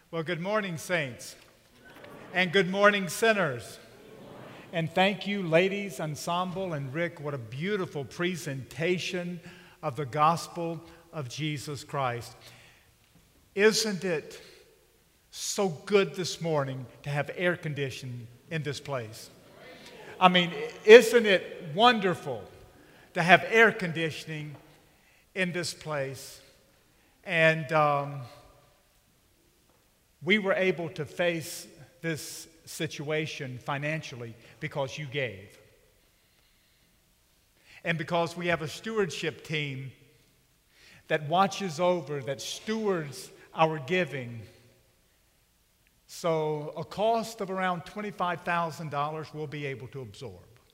Well, good morning, saints, and good morning, sinners. And thank you, ladies ensemble, and Rick. What a beautiful presentation of the gospel of Jesus Christ. Isn't it so good this morning to have air conditioning in this place? I mean, isn't it wonderful to have air conditioning in this place? And we were able to face this situation financially because you gave. And because we have a stewardship team that watches over, that stewards our giving. So a cost of around $25,000 we'll be able to absorb.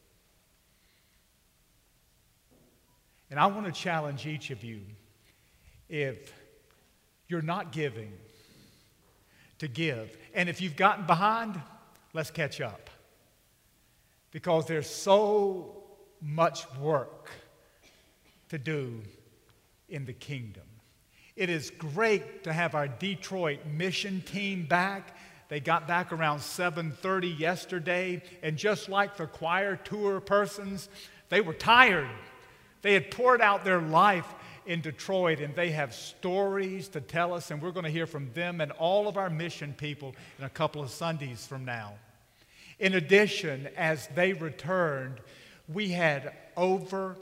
And I want to challenge each of you, if you're not giving, to give. And if you've gotten behind, let's catch up. Because there's so much work to do in the kingdom. It is great to have our Detroit mission team back. They got back around 7:30 yesterday, and just like the choir tour persons, they were tired. They had poured out their life in Detroit, and they have stories to tell us, and we're going to hear from them and all of our mission people in a couple of Sundays from now. In addition, as they returned, we had over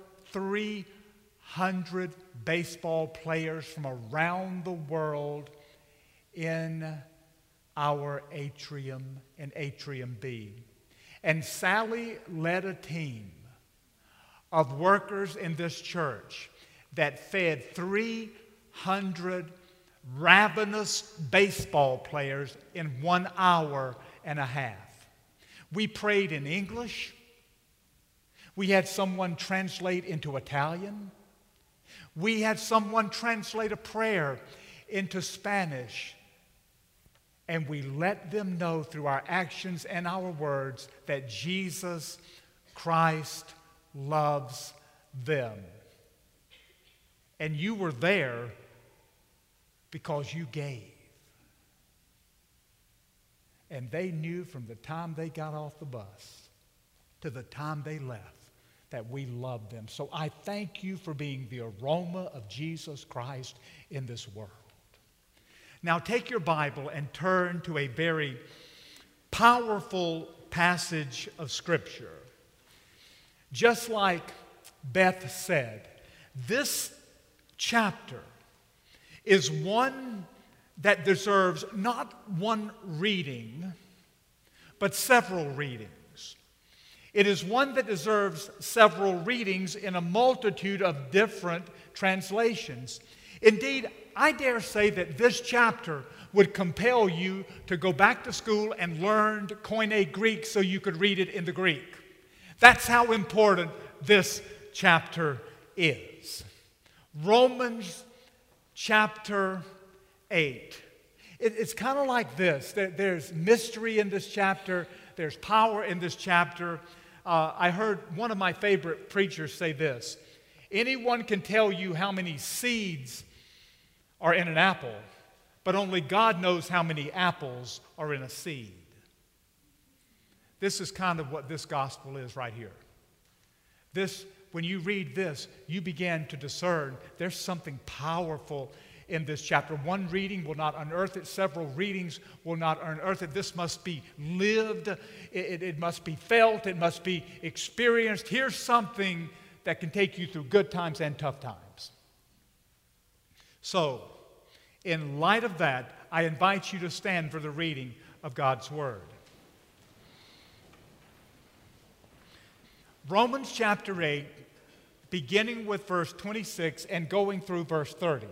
300 baseball players from around the world in our atrium and Atrium B. And Sally led a team of workers in this church that fed 300 ravenous baseball players in 1 hour and a half. We prayed in English. We had someone translate into Italian. We had someone translate a prayer into Spanish. And we let them know through our actions and our words that Jesus Christ loves them. And you were there because you gave. And they knew from the time they got off the bus to the time they left that we loved them. So I thank you for being the aroma of Jesus Christ in this world. Now take your Bible and turn to a very powerful passage of Scripture. Just like Beth said, this chapter is one that deserves not one reading, but several readings. It is one that deserves several readings in a multitude of different translations. Indeed, I dare say that this chapter would compel you to go back to school and learn Koine Greek so you could read it in the Greek. That's how important this chapter is. Romans chapter 8. It's kind of like this. There's mystery in this chapter. There's power in this chapter. I heard one of my favorite preachers say this. Anyone can tell you how many seeds are in an apple, but only God knows how many apples are in a seed. This is kind of what this gospel is right here. When you read this, you begin to discern there's something powerful in this chapter. One reading will not unearth it. Several readings will not unearth it. This must be lived. It must be felt. It must be experienced. Here's something that can take you through good times and tough times. So, in light of that, I invite you to stand for the reading of God's Word. Romans chapter 8, beginning with verse 26 and going through verse 30.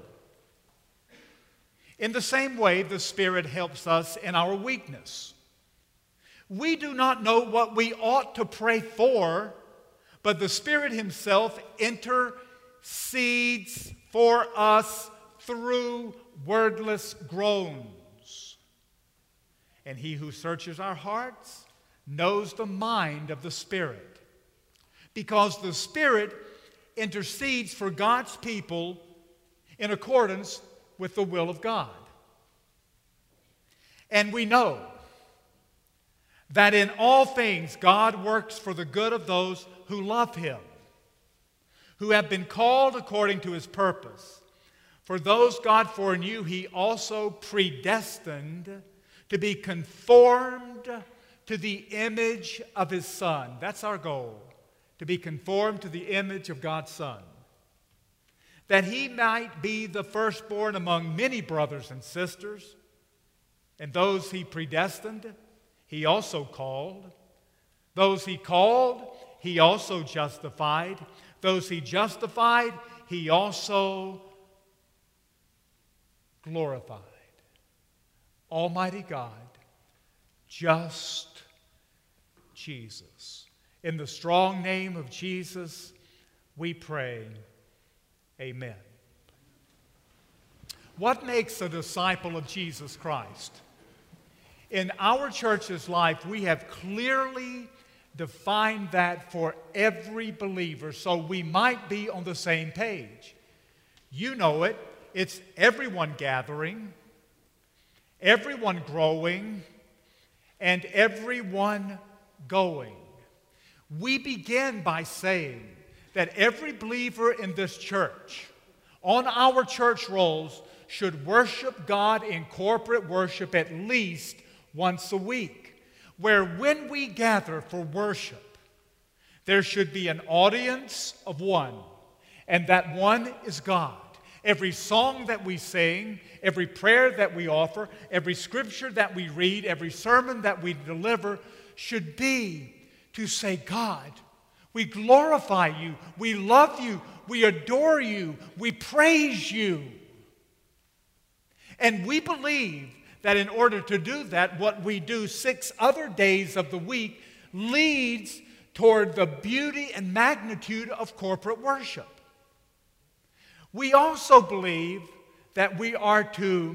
In the same way, the Spirit helps us in our weakness. We do not know what we ought to pray for, but the Spirit Himself intercedes for us through wordless groans. And He who searches our hearts knows the mind of the Spirit, because the Spirit intercedes for God's people in accordance with the will of God. And we know that in all things God works for the good of those who love Him, who have been called according to His purpose. For those God foreknew, He also predestined to be conformed to the image of His Son. That's our goal, to be conformed to the image of God's Son, that He might be the firstborn among many brothers and sisters. And those He predestined, He also called. Those He called, He also justified. Those He justified, He also glorified. Almighty God, just Jesus. In the strong name of Jesus, we pray. Amen. What makes a disciple of Jesus Christ? In our church's life, we have clearly defined that for every believer, so we might be on the same page. You know it. It's everyone gathering, everyone growing, and everyone going. We begin by saying that every believer in this church, on our church rolls, should worship God in corporate worship at least once a week, where when we gather for worship, there should be an audience of one, and that one is God. Every song that we sing, every prayer that we offer, every scripture that we read, every sermon that we deliver should be to say, God, we glorify You, we love You, we adore You, we praise You. And we believe that in order to do that, what we do 6 other days of the week leads toward the beauty and magnitude of corporate worship. We also believe that we are to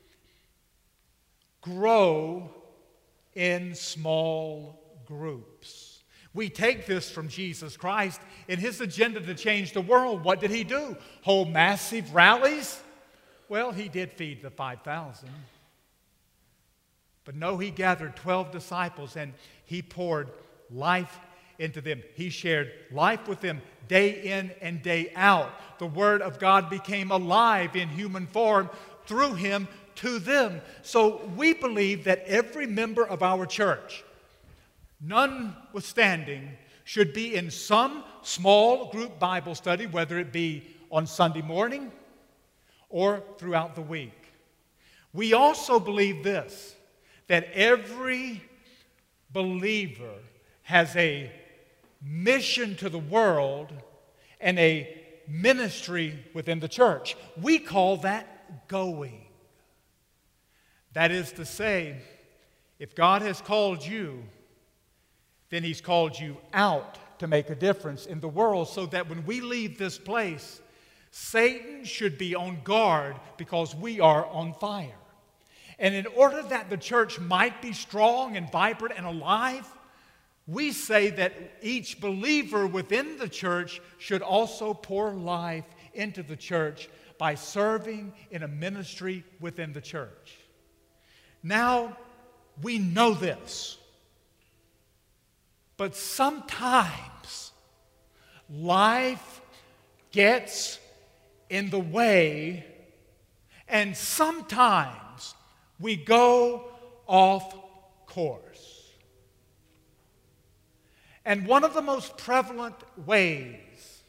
grow in small groups. We take this from Jesus Christ. In His agenda to change the world, what did He do? Hold massive rallies? Well, He did feed the 5,000. But no, He gathered 12 disciples and He poured life into them. He shared life with them day in and day out. The Word of God became alive in human form through Him to them. So we believe that every member of our church, notwithstanding, should be in some small group Bible study, whether it be on Sunday morning or throughout the week. We also believe this, that every believer has a mission to the world and a ministry within the church. We call that going. That is to say, if God has called you, then He's called you out to make a difference in the world, so that when we leave this place, Satan should be on guard because we are on fire. And in order that the church might be strong and vibrant and alive, we say that each believer within the church should also pour life into the church by serving in a ministry within the church. Now, we know this, but sometimes life gets in the way, and sometimes we go off course. And one of the most prevalent ways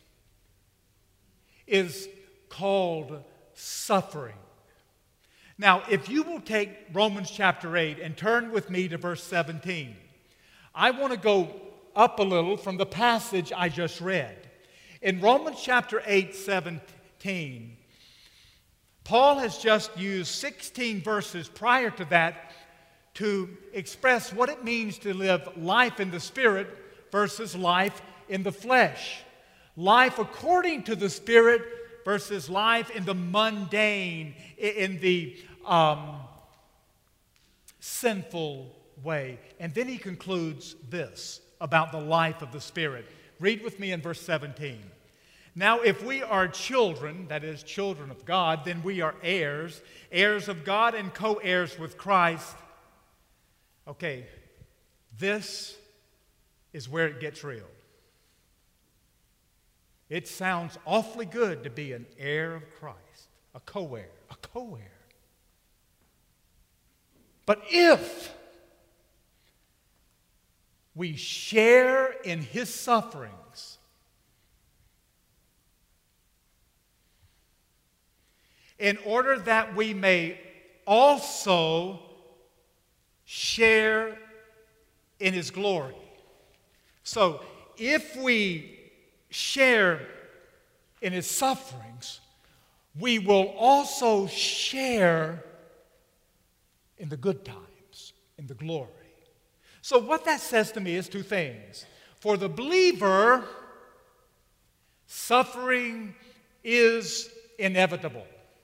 is called suffering. Now, if you will take Romans chapter 8 and turn with me to verse 17, I want to go up a little from the passage I just read. In Romans chapter 8, 17, Paul has just used 16 verses prior to that to express what it means to live life in the Spirit versus life in the flesh. Life according to the Spirit versus life in the mundane, in the sinful way. And then he concludes this about the life of the Spirit. Read with me in verse 17. Now, if we are children, that is, children of God, then we are heirs, heirs of God and co-heirs with Christ, Okay, this is where it gets real. It sounds awfully good to be an heir of Christ, a co-heir, a co-heir. But if we share in his sufferings, in order that we may also share in his glory. So, if we share in his sufferings, we will also share in the good times, in the glory. So what that says to me is two things. For the believer, suffering is inevitable.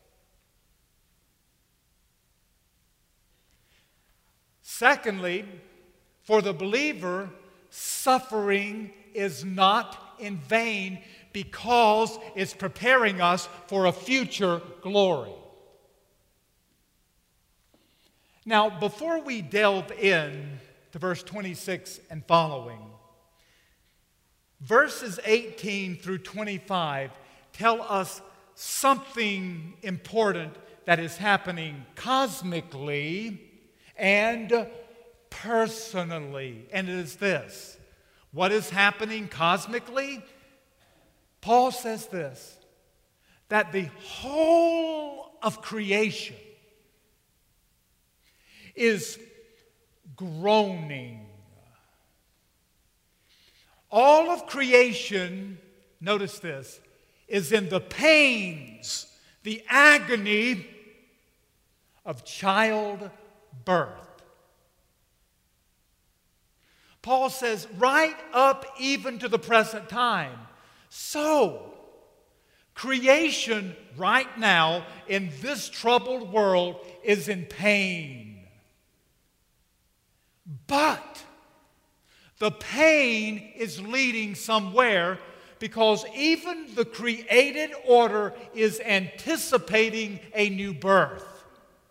Secondly, for the believer, suffering is not in vain because it's preparing us for a future glory. Now, before we delve in to verse 26 and following, verses 18 through 25 tell us something important that is happening cosmically and personally. And it is this. What is happening cosmically? Paul says this, that the whole of creation is groaning. All of creation, notice this, is in the pains, the agony of childbirth. Paul says, right up even to the present time. So, creation right now in this troubled world is in pain. But the pain is leading somewhere because even the created order is anticipating a new birth.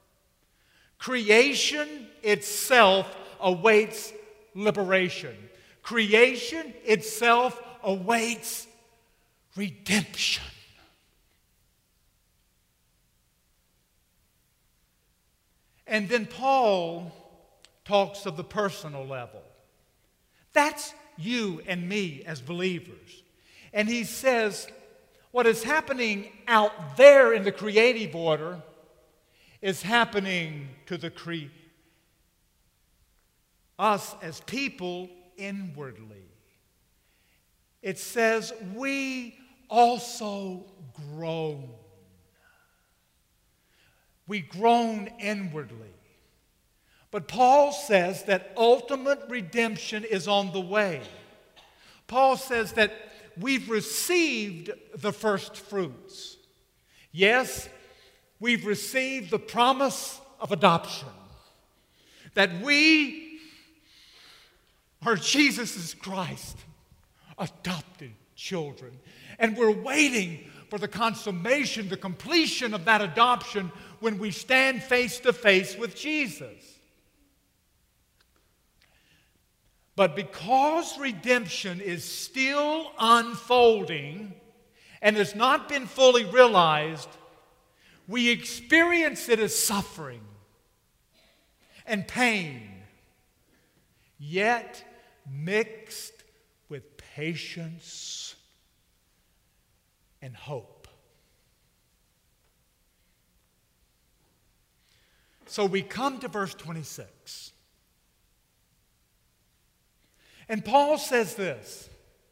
Creation itself awaits liberation. Creation itself awaits redemption. And then Paul talks of the personal level. That's you and me as believers. And he says, what is happening out there in the creative order is happening to us as people inwardly. It says, we also groan. We groan inwardly. But Paul says that ultimate redemption is on the way. Paul says that we've received the first fruits. Yes, we've received the promise of adoption. That we are Jesus Christ, adopted children. And we're waiting for the consummation, the completion of that adoption when we stand face to face with Jesus. But because redemption is still unfolding and has not been fully realized, we experience it as suffering and pain, yet mixed with patience and hope. So we come to verse 26. And Paul says this,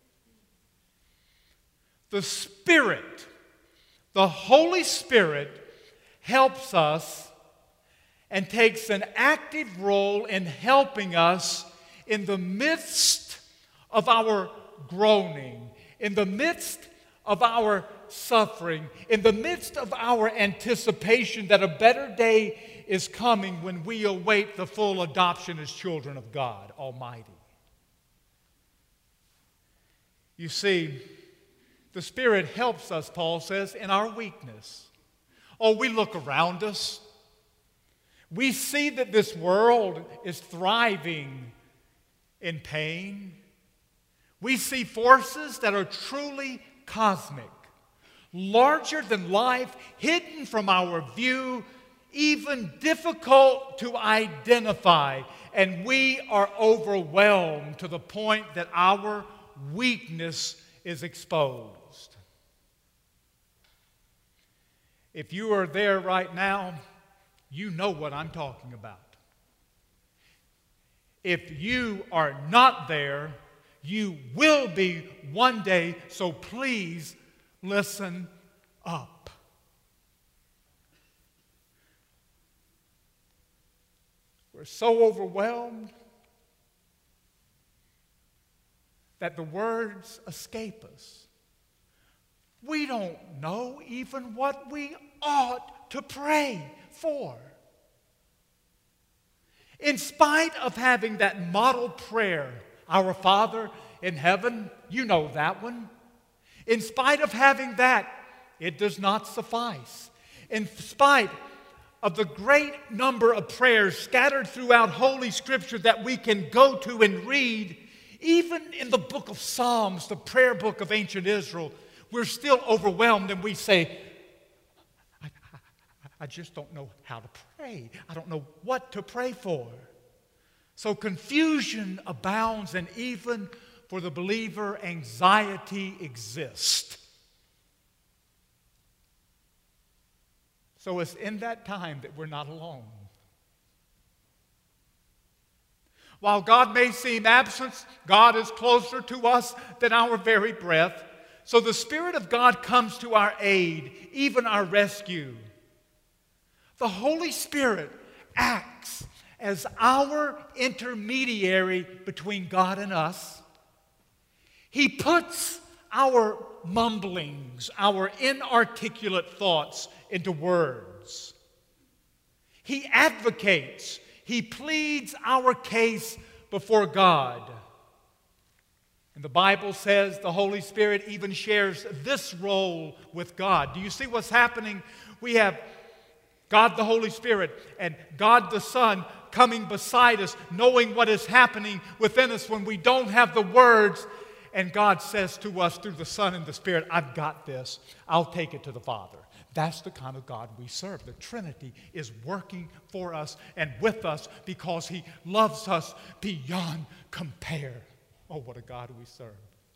the Spirit, the Holy Spirit helps us and takes an active role in helping us in the midst of our groaning, in the midst of our suffering, in the midst of our anticipation that a better day is coming when we await the full adoption as children of God Almighty. You see, the Spirit helps us, Paul says, in our weakness. Oh, we look around us. We see that this world is thriving in pain. We see forces that are truly cosmic, larger than life, hidden from our view, even difficult to identify. And we are overwhelmed to the point that our weakness is exposed. If you are there right now, you know what I'm talking about. If you are not there, you will be one day, so please listen up. We're so overwhelmed that the words escape us. We don't know even what we ought to pray for. In spite of having that model prayer, Our Father in heaven, you know that one. In spite of having that, it does not suffice. In spite of the great number of prayers scattered throughout Holy Scripture that we can go to and read, even in the book of Psalms, the prayer book of ancient Israel, we're still overwhelmed and we say, I just don't know how to pray. I don't know what to pray for. So confusion abounds, and even for the believer, anxiety exists. So it's in that time that we're not alone. While God may seem absent, God is closer to us than our very breath. So the Spirit of God comes to our aid, even our rescue. The Holy Spirit acts as our intermediary between God and us. He puts our mumblings, our inarticulate thoughts into words. He advocates, he pleads our case before God. And the Bible says the Holy Spirit even shares this role with God. Do you see what's happening? We have God the Holy Spirit and God the Son coming beside us, knowing what is happening within us when we don't have the words. And God says to us through the Son and the Spirit, I've got this. I'll take it to the Father. That's the kind of God we serve. The Trinity is working for us and with us because He loves us beyond compare. Oh, what a God we serve.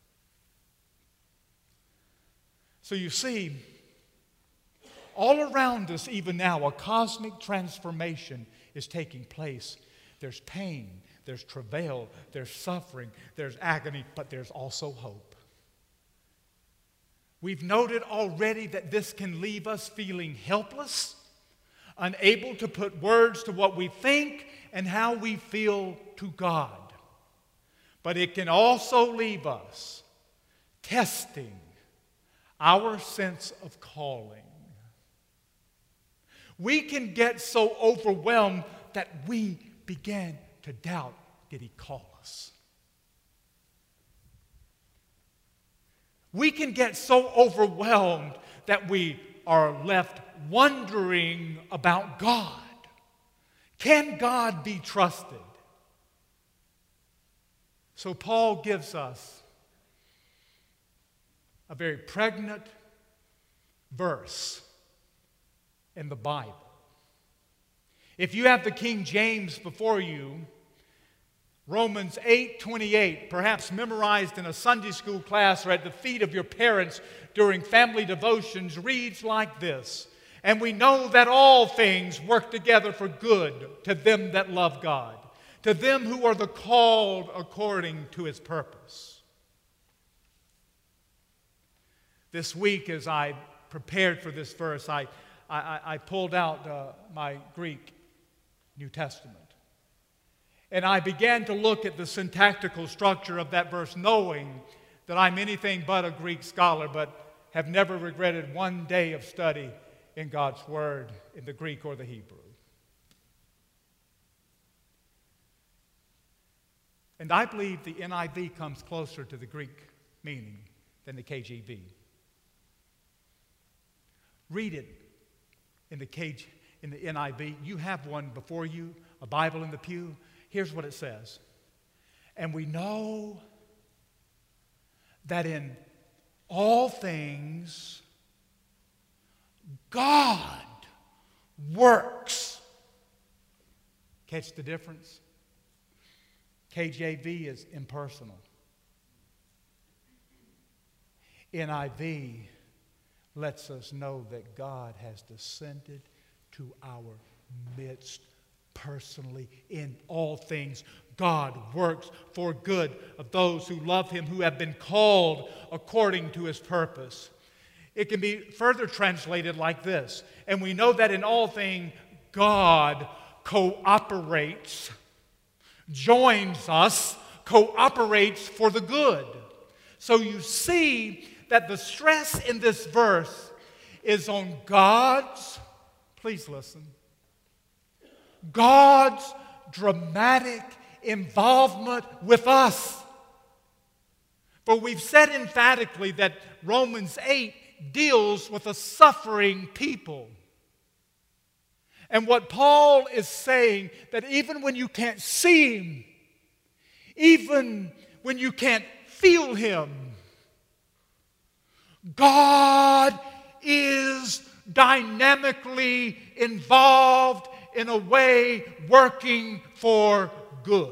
So you see, all around us, even now, a cosmic transformation is taking place. There's pain, there's travail, there's suffering, there's agony, but there's also hope. We've noted already that this can leave us feeling helpless, unable to put words to what we think and how we feel to God. But it can also leave us testing our sense of calling. We can get so overwhelmed that we begin to doubt, did He call us? We can get so overwhelmed that we are left wondering about God. Can God be trusted? So Paul gives us a very pregnant verse in the Bible. If you have the King James before you, Romans 8:28, perhaps memorized in a Sunday school class or at the feet of your parents during family devotions, reads like this: And we know that all things work together for good to them that love God, to them who are the called according to His purpose. This week, as I prepared for this verse, I pulled out my Greek New Testament. And I began to look at the syntactical structure of that verse, knowing that I'm anything but a Greek scholar, but have never regretted one day of study in God's Word in the Greek or the Hebrew. And I believe the NIV comes closer to the Greek meaning than the KJV. Read it in in the NIV. You have one before you, a Bible in the pew. Here's what it says. And we know that in all things, God works. Catch the difference? KJV is impersonal. NIV lets us know that God has descended to our midst personally in all things. God works for good of those who love Him, who have been called according to His purpose. It can be further translated like this. And we know that in all things, God cooperates, joins us, cooperates for the good. So you see that the stress in this verse is on God's, please listen, God's dramatic involvement with us. For we've said emphatically that Romans 8 deals with a suffering people. And what Paul is saying, that even when you can't see Him, even when you can't feel Him, God is dynamically involved in a way working for good.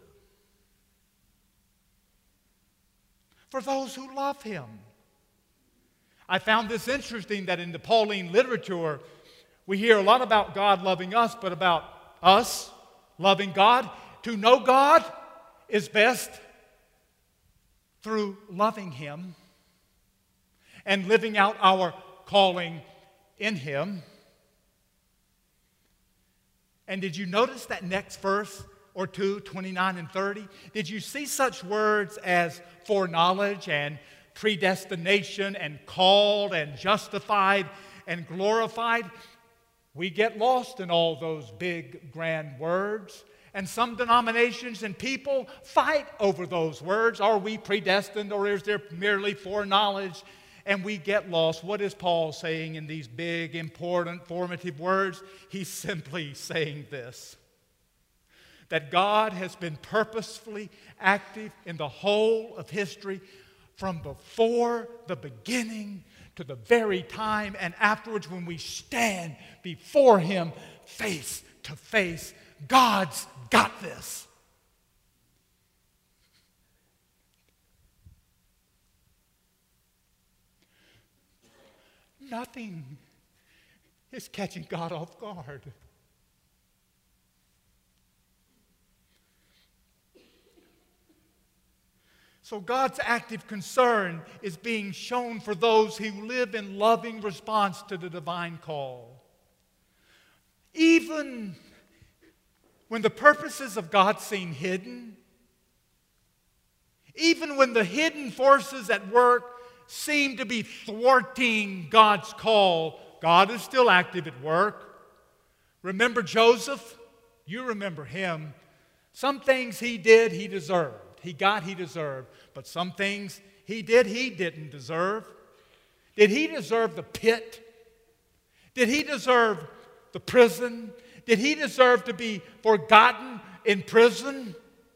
For those who love Him. I found this interesting that in the Pauline literature, we hear a lot about God loving us, but about us loving God. To know God is best through loving Him and living out our calling in Him. And did you notice that next verse or two, 29 and 30? Did you see such words as foreknowledge and predestination and called and justified and glorified? We get lost in all those big, grand words. And some denominations and people fight over those words. Are we predestined, or is there merely foreknowledge? And we get lost. What is Paul saying in these big, important, formative words? He's simply saying this: that God has been purposefully active in the whole of history, from before the beginning to the very time and afterwards when we stand before Him face to face. God's got this. Nothing is catching God off guard. So God's active concern is being shown for those who live in loving response to the divine call. Even when the purposes of God seem hidden, even when the hidden forces at work seem to be thwarting God's call, God is still active at work. Remember Joseph? You remember him. Some things he did, he deserved. He got, he deserved. But some things he did, he didn't deserve. Did he deserve the pit? Did he deserve the prison? Did he deserve to be forgotten in prison?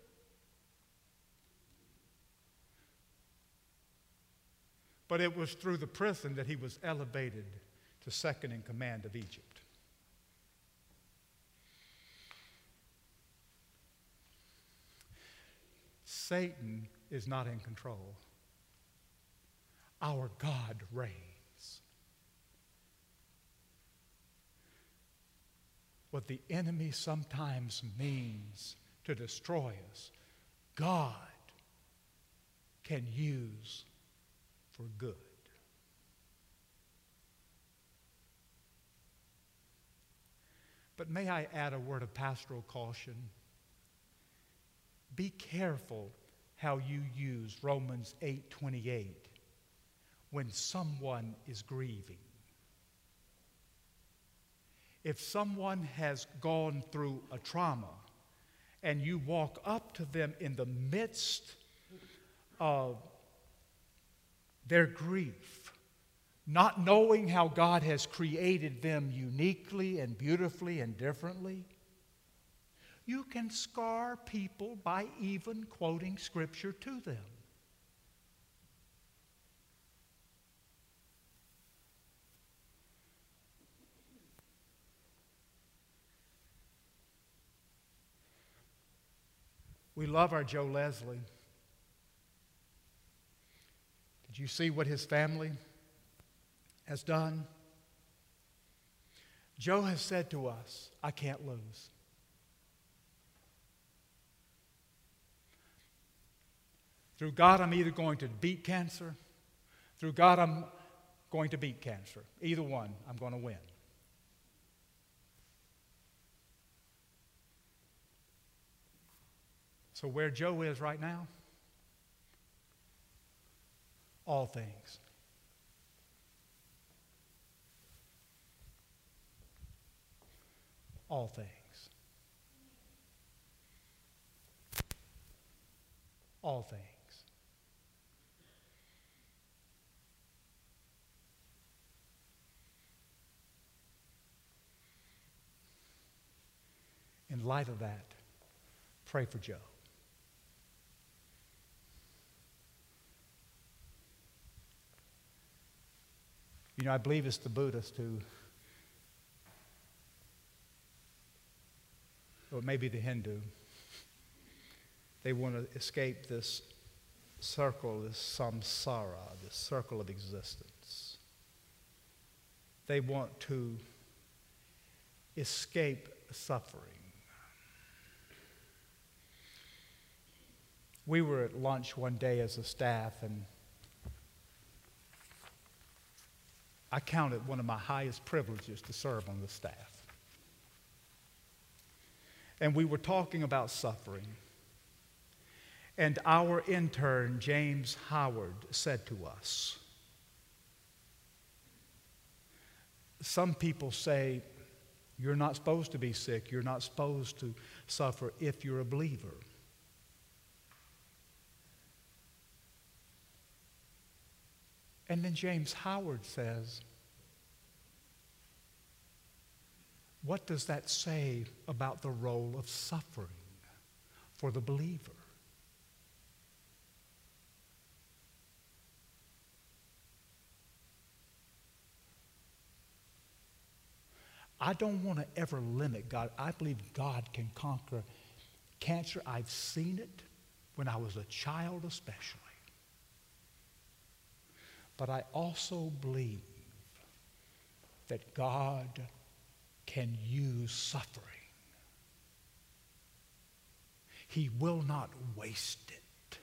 But it was through the prison that he was elevated to second in command of Egypt. Satan is not in control. Our God reigns. What the enemy sometimes means to destroy us, God can use for good. But may I add a word of pastoral caution? Be careful how you use Romans 8:28 when someone is grieving. If someone has gone through a trauma and you walk up to them in the midst of their grief, not knowing how God has created them uniquely and beautifully and differently. You can scar people by even quoting Scripture to them. We love our Joe Leslie. Did you see what his family has done? Joe has said to us, I can't lose. Through God, I'm either going to beat cancer. Through God, I'm going to beat cancer. Either one, I'm going to win. So where Joe is right now, all things. All things. All things. In light of that, pray for Joe. You know, I believe it's the Buddhists who, or maybe the Hindu, they want to escape this circle, this samsara, this circle of existence. They want to escape suffering. We were at lunch one day as a staff, and I count it one of my highest privileges to serve on the staff. And we were talking about suffering. And our intern, James Howard, said to us, some people say, you're not supposed to be sick, you're not supposed to suffer if you're a believer. And then James Howard says, what does that say about the role of suffering for the believer? I don't want to ever limit God. I believe God can conquer cancer. I've seen it when I was a child especially. But I also believe that God can use suffering. He will not waste it.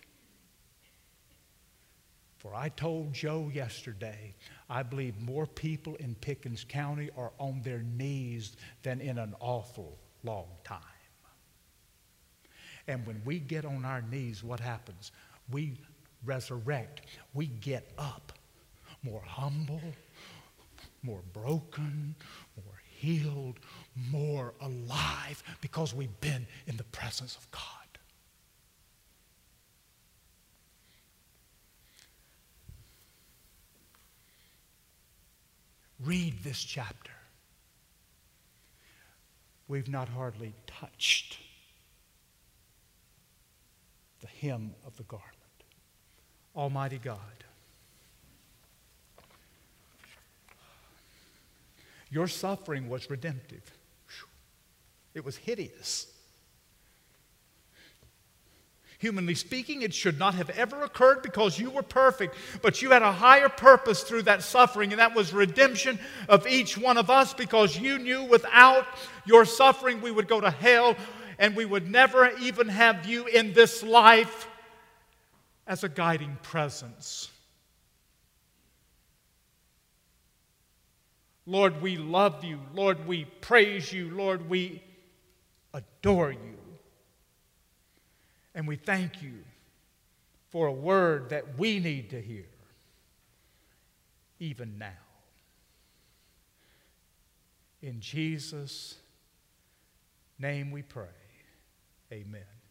For I told Joe yesterday, I believe more people in Pickens County are on their knees than in an awful long time. And when we get on our knees, what happens? We resurrect. We get up. More humble, more broken, more healed, more alive, because we've been in the presence of God. Read this chapter. We've not hardly touched the hem of the garment. Almighty God, your suffering was redemptive. It was hideous. Humanly speaking, it should not have ever occurred because you were perfect, but you had a higher purpose through that suffering, and that was redemption of each one of us, because you knew without your suffering we would go to hell and we would never even have you in this life as a guiding presence. Lord, we love you. Lord, we praise you. Lord, we adore you. And we thank you for a word that we need to hear, even now. In Jesus' name we pray. Amen.